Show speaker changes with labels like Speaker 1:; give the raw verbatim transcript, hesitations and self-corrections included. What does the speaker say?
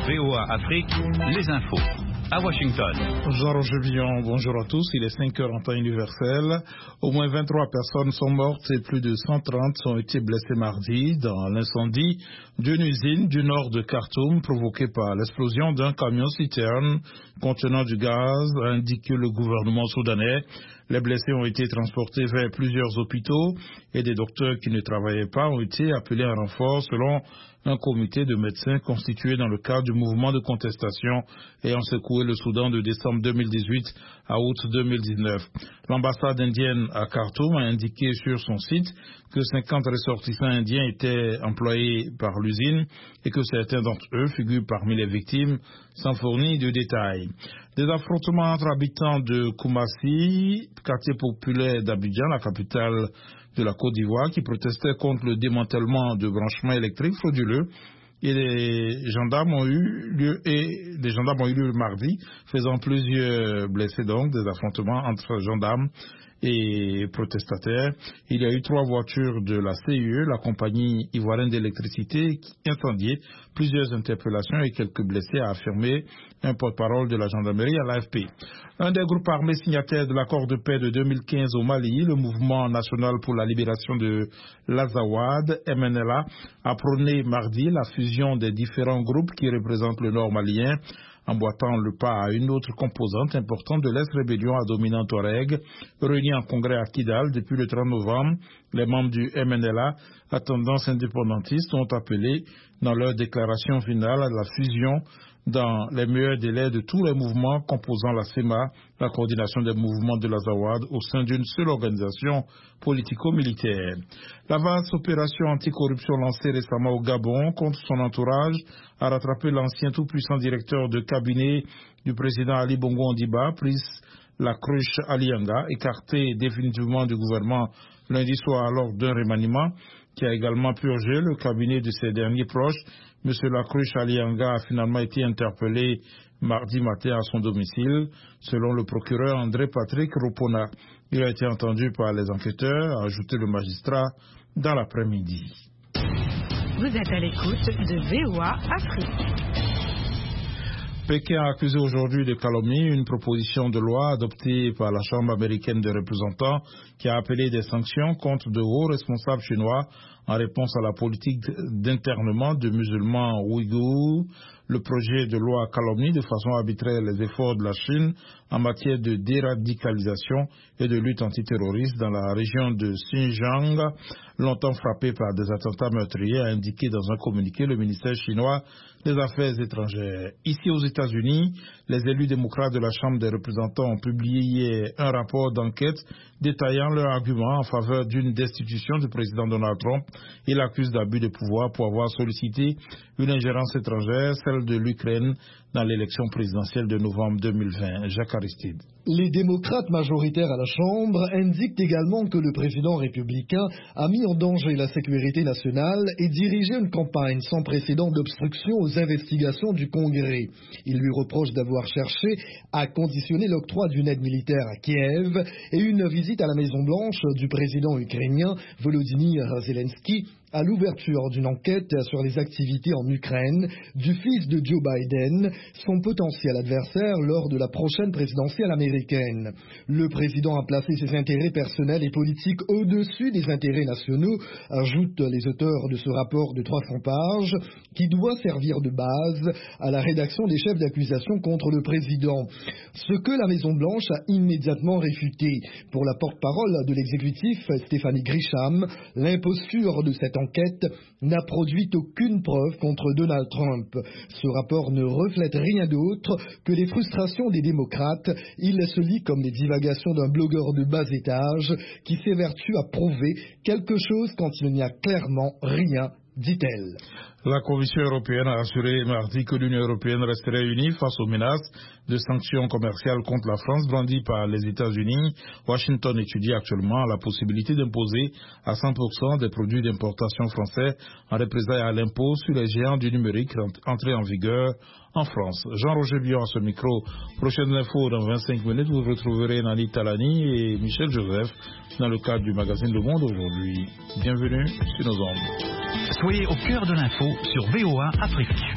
Speaker 1: V O A Afrique, les infos. À Washington.
Speaker 2: Jean-Roger Villon, bonjour à tous. Il est cinq heures en temps universel. Au moins vingt-trois personnes sont mortes et plus de cent trente ont été blessées mardi dans l'incendie d'une usine du nord de Khartoum provoqué par l'explosion d'un camion-citerne contenant du gaz, a indiqué le gouvernement soudanais. Les blessés ont été transportés vers plusieurs hôpitaux et des docteurs qui ne travaillaient pas ont été appelés en renfort selon un comité de médecins constitué dans le cadre du mouvement de contestation ayant secoué le Soudan de décembre deux mille dix-huit à août deux mille dix-neuf. L'ambassade indienne à Khartoum a indiqué sur son site que cinquante ressortissants indiens étaient employés par l'usine et que certains d'entre eux figurent parmi les victimes sans fournir de détails. Des affrontements entre habitants de Koumassi, quartier populaire d'Abidjan, la capitale de la Côte d'Ivoire, qui protestaient contre le démantèlement de branchements électriques frauduleux. Et les gendarmes ont eu lieu et les gendarmes ont eu lieu le mardi, faisant plusieurs blessés, donc des affrontements entre gendarmes et protestataires. Il y a eu trois voitures de la C I E, la compagnie ivoirienne d'électricité, incendiées, plusieurs interpellations et quelques blessés, a affirmé un porte-parole de la gendarmerie à l'A F P. Un des groupes armés signataires de l'accord de paix de deux mille quinze au Mali, le Mouvement national pour la libération de l'Azawad, M N L A, a prôné mardi la fusion des différents groupes qui représentent le nord malien, emboîtant le pas à une autre composante importante de l'ex-rébellion à dominante Touareg, réunie en congrès à Kidal depuis le trente novembre. Les membres du M N L A à tendance indépendantiste ont appelé dans leur déclaration finale à la fusion dans les meilleurs délais de tous les mouvements composant la C E M A, la coordination des mouvements de l'Azawad, au sein d'une seule organisation politico-militaire. La vaste opération anticorruption lancée récemment au Gabon contre son entourage a rattrapé l'ancien tout-puissant directeur de cabinet du président Ali Bongo Ondimba, prise la cruche Alianga, écarté définitivement du gouvernement lundi soir lors d'un remaniement qui a également purgé le cabinet de ses derniers proches. M. Lacruche Alianga a finalement été interpellé mardi matin à son domicile, selon le procureur André Patrick Ropona. Il a été entendu par les enquêteurs, a ajouté le magistrat, dans l'après-midi.
Speaker 3: Vous êtes à l'écoute de V O A Afrique.
Speaker 2: Pékin a accusé aujourd'hui de calomnie une proposition de loi adoptée par la Chambre américaine des représentants qui a appelé des sanctions contre de hauts responsables chinois en réponse à la politique d'internement de musulmans ouïghours. Le projet de loi calomnie de façon arbitraire les efforts de la Chine en matière de déradicalisation et de lutte antiterroriste dans la région de Xinjiang, longtemps frappée par des attentats meurtriers, a indiqué dans un communiqué le ministère chinois des Affaires étrangères. Ici aux États-Unis, les élus démocrates de la Chambre des représentants ont publié hier un rapport d'enquête détaillant leurs arguments en faveur d'une destitution du président Donald Trump. Il accuse d'abus de pouvoir pour avoir sollicité une ingérence étrangère, celle de l'Ukraine, dans l'élection présidentielle de novembre deux mille vingt. Jacques Aristide.
Speaker 4: Les démocrates majoritaires à la Chambre indiquent également que le président républicain a mis en danger la sécurité nationale et dirigé une campagne sans précédent d'obstruction aux investigations du Congrès. Ils lui reprochent d'avoir cherché à conditionner l'octroi d'une aide militaire à Kiev et une visite à la Maison-Blanche du président ukrainien Volodymyr Zelensky à l'ouverture d'une enquête sur les activités en Ukraine du fils de Joe Biden, son potentiel adversaire lors de la prochaine présidentielle américaine. Le président a placé ses intérêts personnels et politiques au-dessus des intérêts nationaux, ajoutent les auteurs de ce rapport de trois cents pages, qui doit servir de base à la rédaction des chefs d'accusation contre le président. Ce que la Maison-Blanche a immédiatement réfuté. Pour la porte-parole de l'exécutif, Stéphanie Grisham, l'imposture de cette enquête n'a produit aucune preuve contre Donald Trump. Ce rapport ne reflète rien d'autre que les frustrations des démocrates. Il se lit comme les divagations d'un blogueur de bas étage qui s'évertue à prouver quelque chose quand il n'y a clairement rien, dit-elle.
Speaker 2: La Commission européenne a assuré mardi que l'Union européenne resterait unie face aux menaces de sanctions commerciales contre la France brandies par les États-Unis. Washington étudie actuellement la possibilité d'imposer à cent pour cent des produits d'importation français en représailles à l'impôt sur les géants du numérique entrés en vigueur en France. Jean-Roger Bion à ce micro. Prochaine info dans vingt-cinq minutes, vous retrouverez Nani Talani et Michel Joseph dans le cadre du magazine Le Monde aujourd'hui. Bienvenue sur nos ondes.
Speaker 1: Soyez au cœur de l'info sur V O A Afrique.